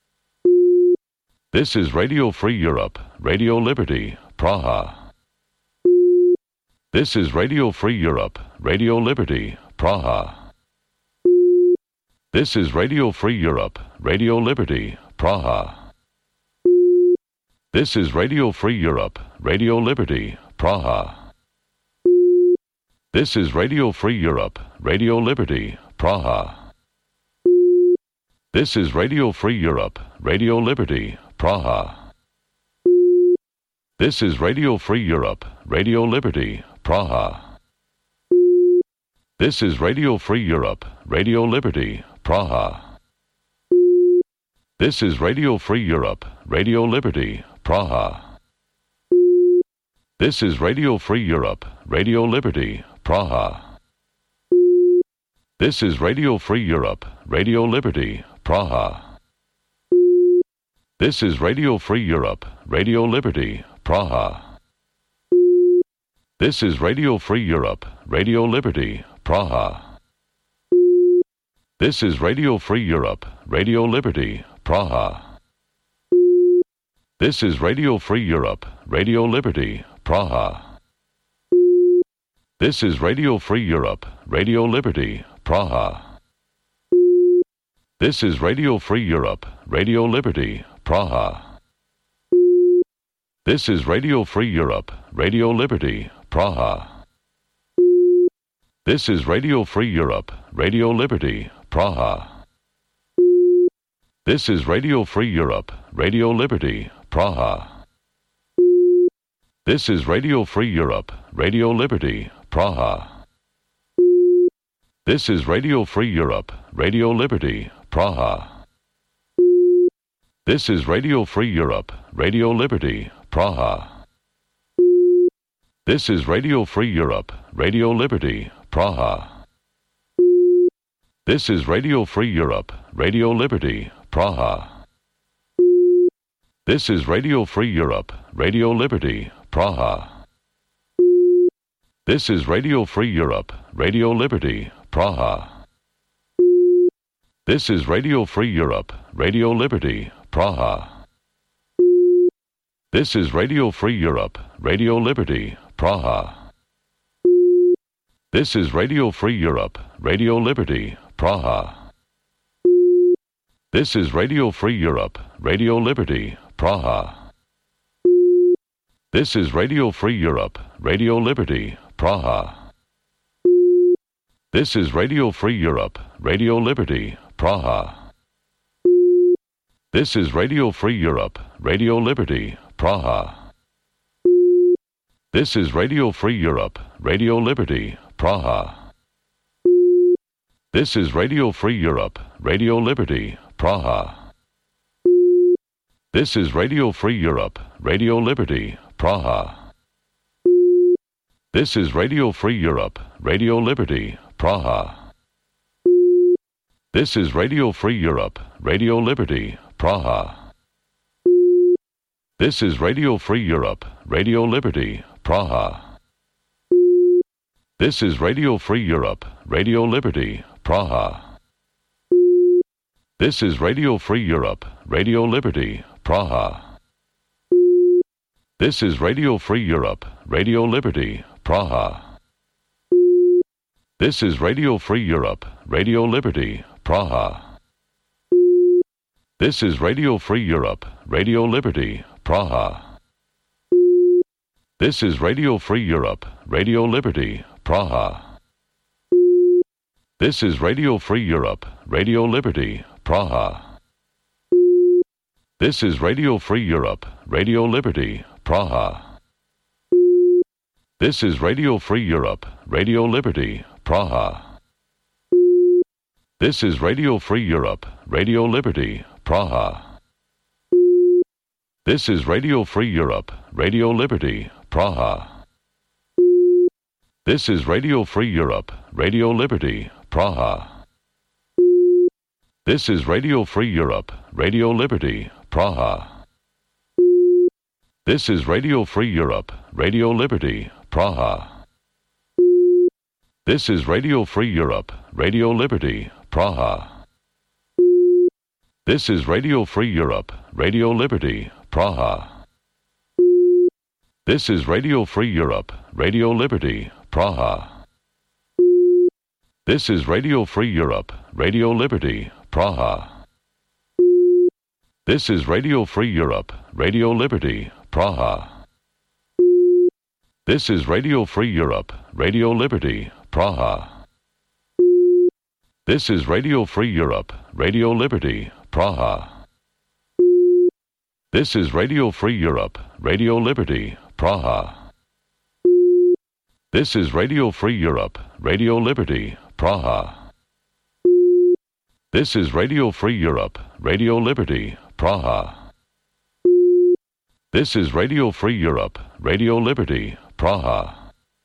This is Radio Free Europe, Radio Liberty, Praha. This is Radio Free Europe, Radio Liberty, Praha. This is Radio Free Europe, Radio Liberty, Praha. This is Radio Free Europe, Radio Liberty, Praha. This is Radio Free Europe, Radio Liberty, Praha. This is Radio Free Europe, Radio Liberty, Praha. This is Radio Free Europe, Radio Liberty, Praha. This is Radio Free Europe, Radio Liberty, Praha. This is Radio Free Europe, Radio Liberty, Praha. This is Radio Free Europe, Radio Liberty, Praha. This is Radio Free Europe, Radio Liberty, Praha. This is Radio Free Europe, Radio Liberty, Praha. This is Radio Free Europe, Radio Liberty, Praha. This is Radio Free Europe, Radio Liberty, Praha. This is Radio Free Europe, Radio Liberty, Praha. This is Radio Free Europe, Radio Liberty, Praha. This is Radio Free Europe, Radio Liberty, Praha. This is Radio Free Europe, Radio Liberty, Praha. This is Radio Free Europe, Radio Liberty, Praha. This is Radio Free Europe, Radio Liberty, Praha. This is Radio Free Europe, Radio Liberty, Praha. This is Radio Free Europe, Radio Liberty, Praha. This is Radio Free Europe, Radio Liberty, Praha. This is Radio Free Europe, Radio Liberty, Praha. This is Radio Free Europe, Radio Liberty, Praha. This is Radio Free Europe, Radio Liberty, Praha. This is Radio Free Europe, Radio Liberty, Praha. This is Radio Free Europe, Radio Liberty, Praha. This is Radio Free Europe, Radio Liberty, Praha. This is Radio Free Europe, Radio Liberty, Praha. This is Radio Free Europe, Radio Liberty, Praha. This is Radio Free Europe, Radio Liberty, Praha. This is Radio Free Europe, Radio Liberty, Praha. This is Radio Free Europe, Radio Liberty, Praha. This is Radio Free Europe, Radio Liberty, Praha. This is Radio Free Europe, Radio Liberty, Praha. This is Radio Free Europe, Radio Liberty, Praha. This is Radio Free Europe, Radio Liberty, Praha. This is Radio Free Europe, Radio Liberty, Praha. This is Radio Free Europe, Radio Liberty, Praha. This is Radio Free Europe, Radio Liberty, Praha. This is Radio Free Europe, Radio Liberty, Praha. This is Radio Free Europe, Radio Liberty, Praha. This is Radio Free Europe, Radio Liberty, Praha. This is Radio Free Europe, Radio Liberty, Praha. This is Radio Free Europe, Radio Liberty, Praha. This is Radio Free Europe, Radio Liberty, Praha. This is Radio Free Europe, Radio Liberty, Praha. This is Radio Free Europe, Radio Liberty, Praha. This is Radio Free Europe, Radio Liberty, Praha. This is Radio Free Europe, Radio Liberty, Praha. This is Radio Free Europe, Radio Liberty, Praha. This is Radio Free Europe, Radio Liberty, Praha. This is Radio Free Europe, Radio Liberty, Praha. This is Radio Free Europe, Radio Liberty, Praha. This is Radio Free Europe, Radio Liberty, Praha. This is Radio Free Europe, Radio Liberty, Praha. This is Radio Free Europe, Radio Liberty, Praha. This is Radio Free Europe, Radio Liberty, Praha. This is Radio Free Europe, Radio Liberty, Praha. This is Radio Free Europe, Radio Liberty, Praha. This is Radio Free Europe, Radio Liberty, Praha. This is Radio Free Europe, Radio Liberty, Praha. This is Radio Free Europe, Radio Liberty, Praha. This is Radio Free Europe, Radio Liberty, Praha.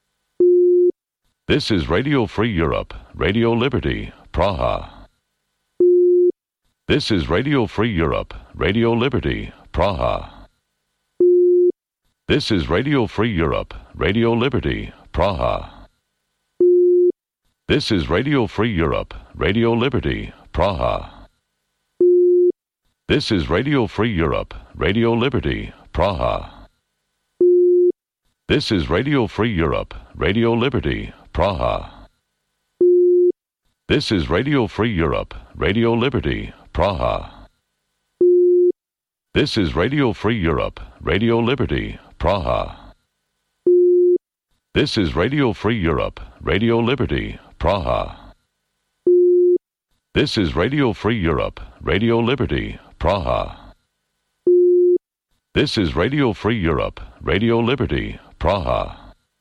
This is Radio Free Europe, Radio Liberty, Praha. This is Radio Free Europe, Radio Liberty, Praha. This is Radio Free Europe, Radio Liberty, Praha. This is Radio Free Europe, Radio Liberty, Praha. This is Radio Free Europe, Radio Liberty, Praha. This is Radio Free Europe, Radio Liberty, Praha. This is Radio Free Europe, Radio Liberty, Praha. This is Radio Free Europe, Radio Liberty, Praha. This is Radio Free Europe, Radio Liberty, Praha. This is Radio Free Europe, Radio Liberty, Praha. This is Radio Free Europe, Radio Liberty, Praha.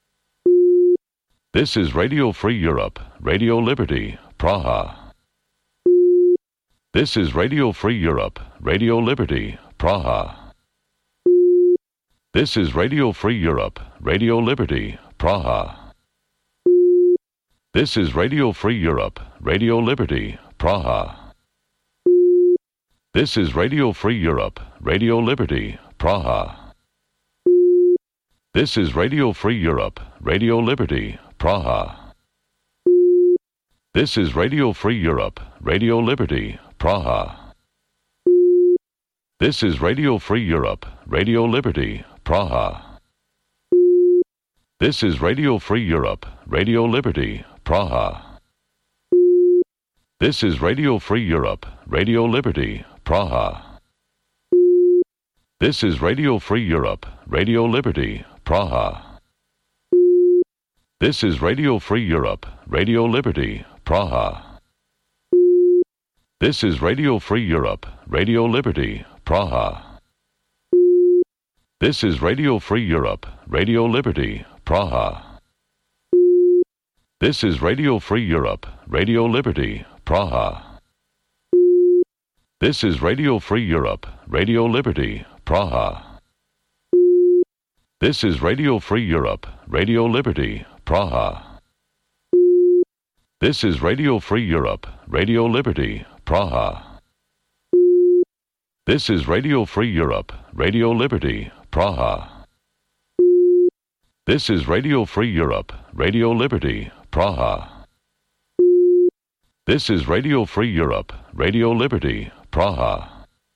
This is Radio Free Europe, Radio Liberty, Praha. This is Radio Free Europe, Radio Liberty, Praha. This is Radio Free Europe, Radio Liberty, Praha. This is Radio Free Europe, Radio Liberty, Praha. This is Radio Free Europe, Radio Liberty, Praha. This is Radio Free Europe, Radio Liberty, Praha. This is Radio Free Europe, Radio Liberty, Praha. This is Radio Free Europe, Radio Liberty, Praha. This is Radio Free Europe, Radio Liberty, Praha. This is Radio Free Europe, Radio Liberty, Praha. This is Radio Free Europe, Radio Liberty, Praha. This is Radio Free Europe, Radio Liberty, Praha. This is Radio Free Europe, Radio Liberty, Praha. This is Radio Free Europe, Radio Liberty, Praha. This is Radio Free Europe, Radio Liberty, Praha. This is Radio Free Europe, Radio Liberty, Praha. This is Radio Free Europe, Radio Liberty, Praha. This is Radio Free Europe, Radio Liberty, Praha. This is Radio Free Europe, Radio Liberty, Praha. This is Radio Free Europe, Radio Liberty, Praha. This is Radio Free Europe, Radio Liberty, Praha.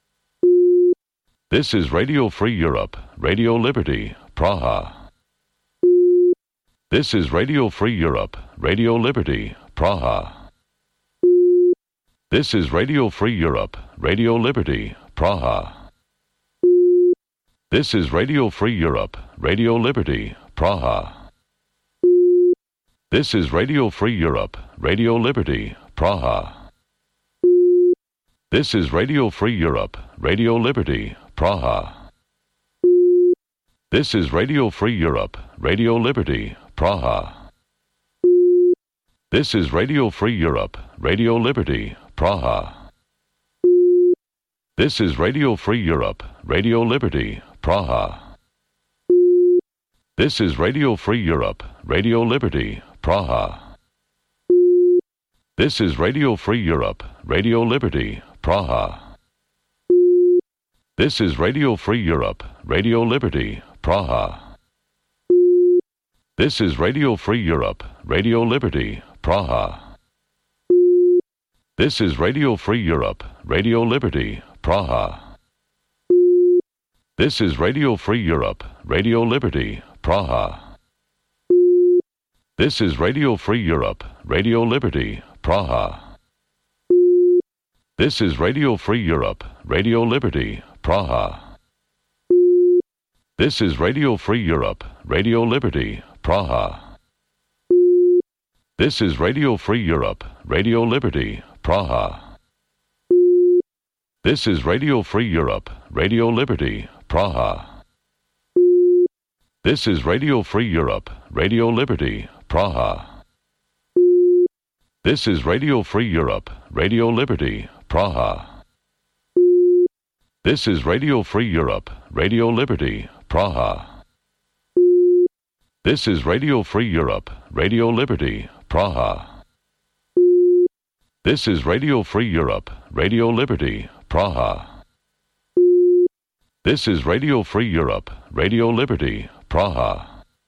This is Radio Free Europe, Radio Liberty, Praha. This is Radio Free Europe, Radio Liberty, Praha. This is Radio Free Europe, Radio Liberty, Praha. This is Radio Free Europe, Radio Liberty, Praha. This is Radio Free Europe, Radio Liberty, Praha. This is Radio Free Europe, Radio Liberty, Praha. This is Radio Free Europe, Radio Liberty, Praha. This is Radio Free Europe, Radio Liberty, Praha. This is Radio Free Europe, Radio Liberty, Praha. This is Radio Free Europe, Radio Liberty, Praha. This is Radio Free Europe, Radio Liberty, Praha. This is Radio Free Europe, Radio Liberty, Praha. This is Radio Free Europe, Radio Liberty, Praha. This is Radio Free Europe, Radio Liberty, Praha. This is Radio Free Europe, Radio Liberty, Praha. This is Radio Free Europe, Radio Liberty, Praha. This is Radio Free Europe, Radio Liberty, Praha. This is Radio Free Europe, Radio Liberty, Praha. This is Radio Free Europe, Radio Liberty, Praha. This is Radio Free Europe, Radio Liberty, Praha. This is Radio Free Europe, Radio Liberty, Praha. This is Radio Free Europe, Radio Liberty, Praha. This is Radio Free Europe, Radio Liberty, Praha. This is Radio Free Europe, Radio Liberty, Praha. This is Radio Free Europe, Radio Liberty, Praha. This is Radio Free Europe, Radio Liberty, Praha.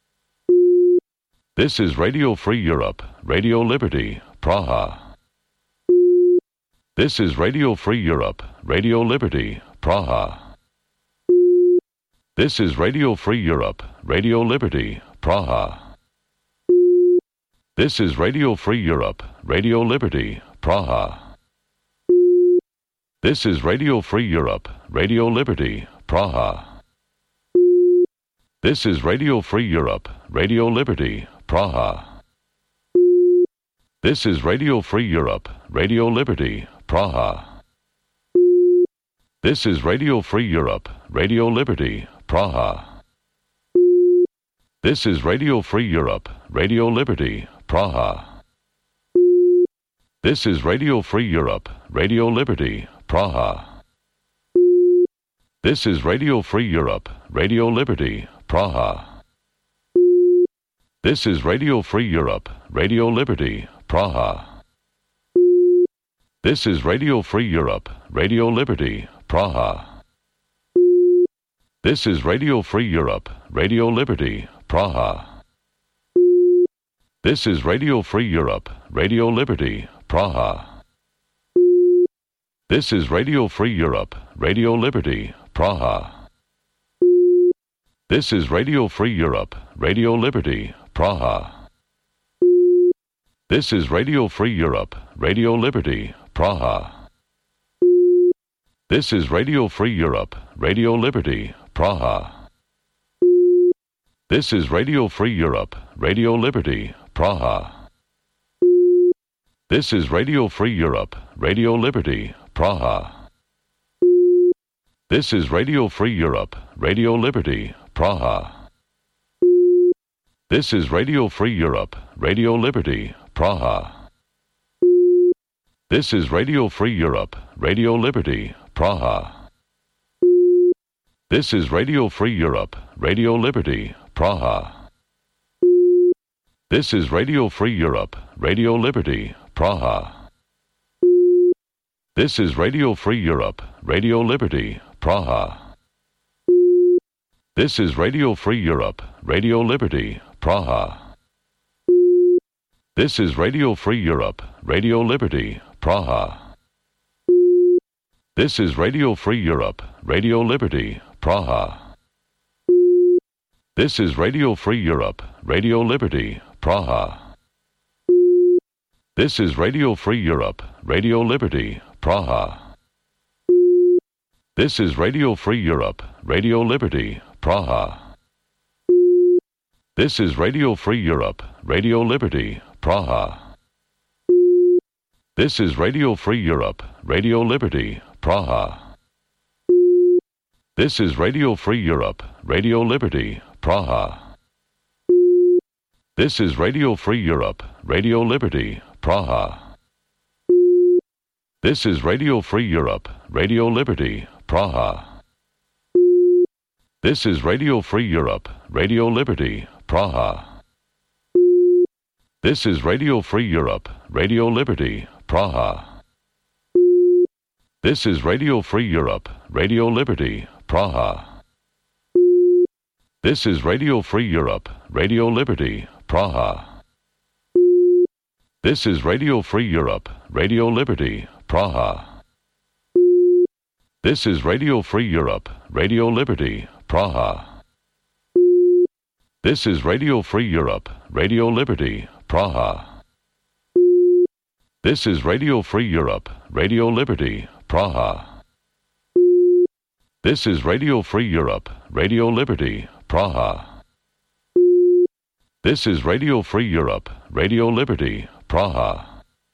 This is Radio Free Europe, Radio Liberty, Praha. This is Radio Free Europe, Radio Liberty, Praha. This is Radio Free Europe, Radio Liberty, Praha. This is Radio Free Europe, Radio Liberty, Praha. This is Radio Free Europe, Radio Liberty, Praha. This is Radio Free Europe, Radio Liberty, Praha. This is Radio Free Europe, Radio Liberty, Praha. This is Radio Free Europe, Radio Liberty, Praha. This is Radio Free Europe, Radio Liberty, Praha. This is Radio Free Europe, Radio Liberty, Praha. This is Radio Free Europe, Radio Liberty, Praha. This is Radio Free Europe, Radio Liberty, Praha. This is Radio Free Europe, Radio Liberty, Praha. This is Radio Free Europe, Radio Liberty, Praha. This is Radio Free Europe, Radio Liberty, Praha. This is Radio Free Europe, Radio Liberty, Praha. This is Radio Free Europe, Radio Liberty, Praha. This is Radio Free Europe, Radio Liberty, Praha. This is Radio Free Europe, Radio Liberty, Praha. This is Radio Free Europe, Radio Liberty, Praha. This is Radio Free Europe, Radio Liberty, Praha. This is Radio Free Europe, Radio Liberty, Praha. This is Radio Free Europe, Radio Liberty, Praha. This is Radio Free Europe, Radio Liberty, Praha. This is Radio Free Europe, Radio Liberty, Praha. This is Radio Free Europe, Radio Liberty, Praha. This is Radio Free Europe, Radio Liberty, Praha. This is Radio Free Europe, Radio Liberty, Praha. This is Radio Free Europe, Radio Liberty, Praha. This is Radio Free Europe, Radio Liberty, Praha. This is Radio Free Europe, Radio Liberty, Praha. This is Radio Free Europe, Radio Liberty, Praha. This is Radio Free Europe, Radio Liberty, Praha. This is Radio Free Europe, Radio Liberty, Praha. This is Radio Free Europe, Radio Liberty, Praha. This is Radio Free Europe, Radio Liberty, Praha. This is Radio Free Europe, Radio Liberty, Praha. This is Radio Free Europe, Radio Liberty, Praha. This is Radio Free Europe, Radio Liberty, Praha. This is Radio Free Europe, Radio Liberty, Praha. This is Radio Free Europe, Radio Liberty, Praha. This is Radio Free Europe, Radio Liberty, Praha. This is Radio Free Europe, Radio Liberty, Praha. This is Radio Free Europe, Radio Liberty, Praha. This is Radio Free Europe, Radio Liberty, Praha. This is Radio Free Europe, Radio Liberty, Praha. This is Radio Free Europe, Radio Liberty, Praha. This is Radio Free Europe, Radio Liberty, Praha.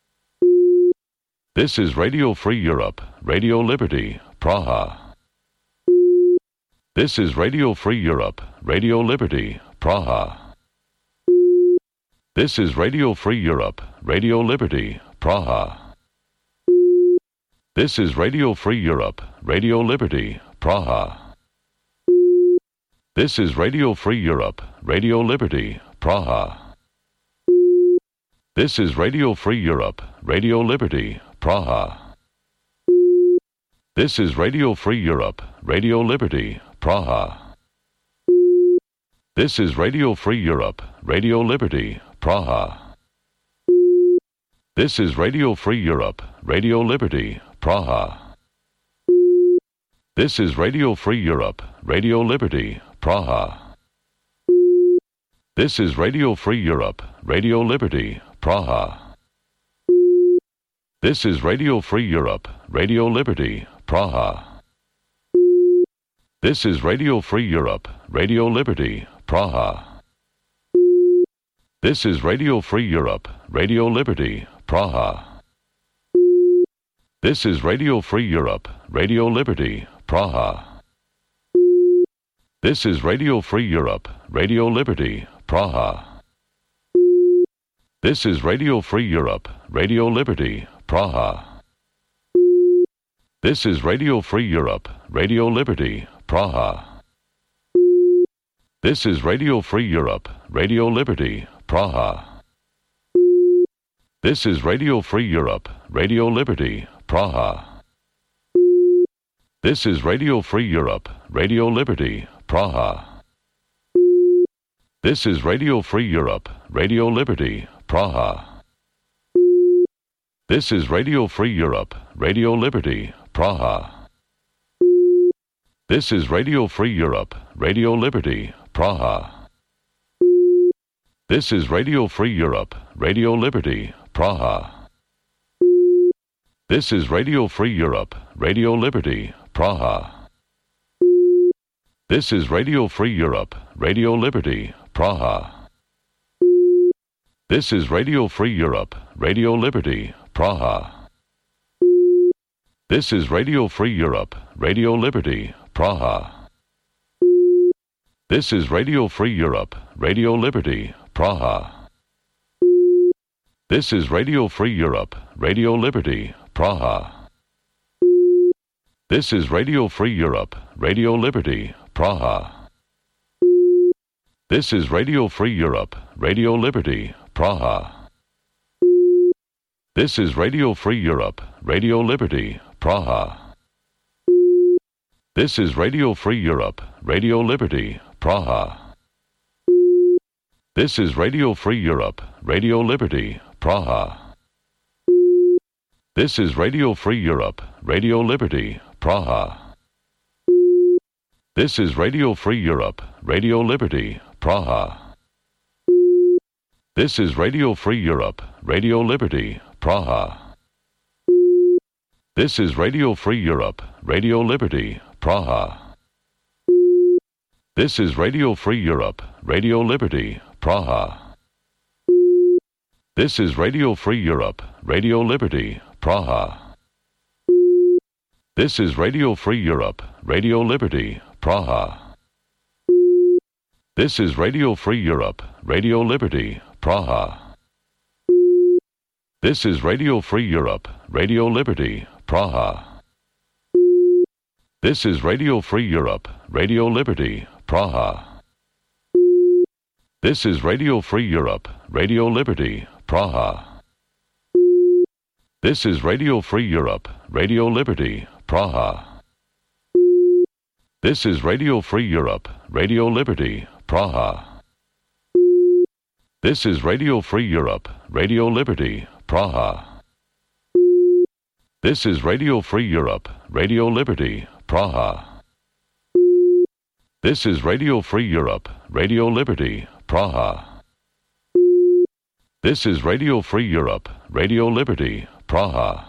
This is Radio Free Europe, Radio Liberty, Praha. This is Radio Free Europe, Radio Liberty, Praha. This is Radio Free Europe, Radio Liberty, Praha. This is Radio Free Europe, Radio Liberty, Praha. This is Radio Free Europe, Radio Liberty, Praha. This is Radio Free Europe, Radio Liberty, Praha. This is Radio Free Europe, Radio Liberty, Praha. This is Radio Free Europe, Radio Liberty, Praha. This is Radio Free Europe, Radio Liberty, Praha. This is Radio Free Europe, Radio Liberty, Praha. This is Radio Free Europe, Radio Liberty, Praha. This is Radio Free Europe, Radio Liberty, Praha. This is Radio Free Europe, Radio Liberty, Praha. This is Radio Free Europe, Radio Liberty, Praha. This is Radio Free Europe, Radio Liberty, Praha. This is Radio Free Europe, Radio Liberty, Praha. This is Radio Free Europe, Radio Liberty, Praha. This is Radio Free Europe, Radio Liberty, Praha. This is Radio Free Europe, Radio Liberty, Praha. This is Radio Free Europe, Radio Liberty, Praha. This is Radio Free Europe, Radio Liberty, Praha. This is Radio Free Europe, Radio Liberty, Praha. This is Radio Free Europe, Radio Liberty, Praha. This is Radio Free Europe, Radio Liberty, Praha. This is Radio Free Europe, Radio Liberty, Praha. This is Radio Free Europe, Radio Liberty, Praha. This is Radio Free Europe, Radio Liberty, Praha. This is Radio Free Europe, Radio Liberty, Praha. This is Radio Free Europe, Radio Liberty, Praha. This is Radio Free Europe, Radio Liberty, Praha. This is Radio Free Europe, Radio Liberty, Praha. This is Radio Free Europe, Radio Liberty, Praha. This is Radio Free Europe, Radio Liberty, Praha. This is Radio Free Europe, Radio Liberty, Praha. This is Radio Free Europe, Radio Liberty, Praha. This is Radio Free Europe, Radio Liberty, Praha. This is Radio Free Europe, Radio Liberty, Praha. This is Radio Free Europe, Radio Liberty, Praha. This is Radio Free Europe, Radio Liberty, Praha. This is Radio Free Europe, Radio Liberty, Praha. This is Radio Free Europe, Radio Liberty, Praha. This is Radio Free Europe, Radio Liberty, Praha. This is Radio Free Europe, Radio Liberty, Praha. This is Radio Free Europe, Radio Liberty, Praha. This is Radio Free Europe, Radio Liberty, Praha. This is Radio Free Europe, Radio Liberty, Praha. This is Radio Free Europe, Radio Liberty, Praha. This is Radio Free Europe, Radio Liberty, Praha. This is Radio Free Europe, Radio Liberty, Praha. This is Radio Free Europe, Radio Liberty, Praha. This is Radio Free Europe, Radio Liberty, Praha. This is Radio Free Europe, Radio Liberty, Praha. This is Radio Free Europe, Radio Liberty, Praha.